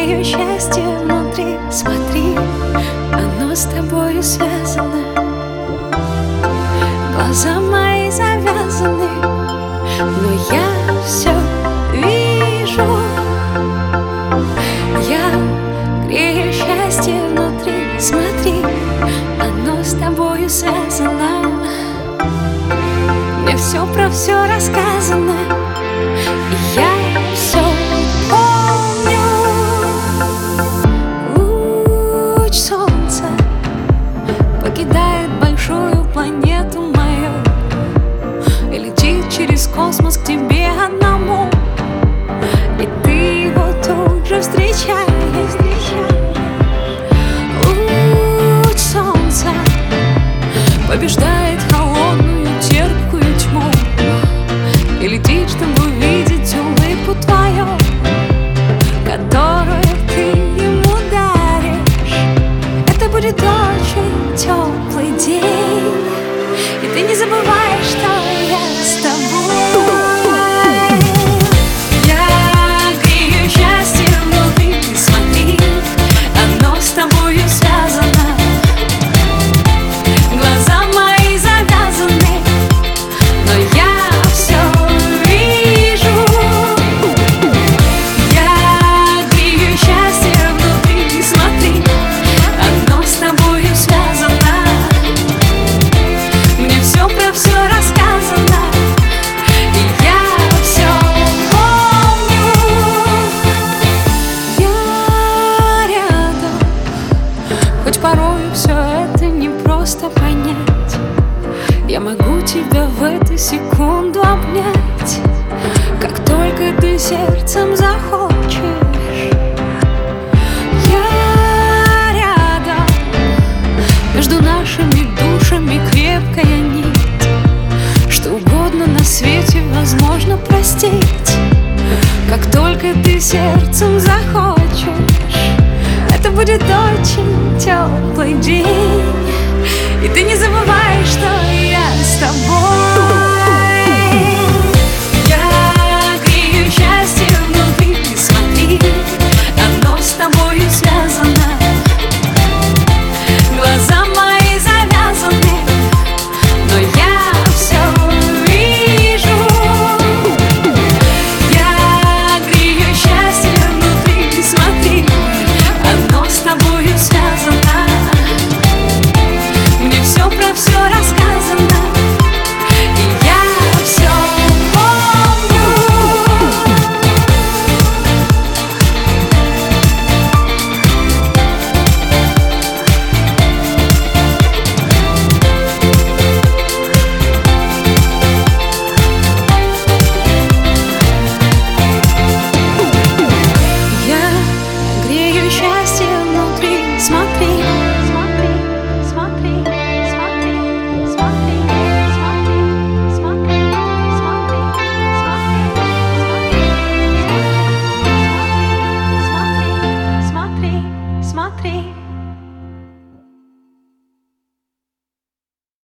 грею счастье внутри. Смотри, оно с тобою связано. Глаза мои завязаны, но я все вижу. Я грею счастье внутри. Смотри, оно с тобою связано. Мне все рассказано, и я все помню. Луч солнца покидает большую планету мою и летит через космос к тебе одному. И ты его тут же встречаешь. Луч солнца побеждает холодную терпкую тьму и летит, чтобы увидеть улыбку твою, которую ты ему даришь. Это будет очень теплый день, и ты не забываешь, что я с тобой. Я грею счастье внутри. Смотри, оно с тобою связано. Глаза мои завязаны, но я все вижу. Я грею счастье внутри. Смотри, оно с тобою связано. Мне все рассказано, и я все помню. Я рядом, хоть порой все это не просто понять. Я могу тебя в эту секунду обнять, как только ты сердцем захочешь. Я рядом, между нашими душами крепкая нить. Что угодно на свете возможно простить, как только ты сердцем захочешь. Это будет очень теплый день, и ты не забываешь, что я с тобой.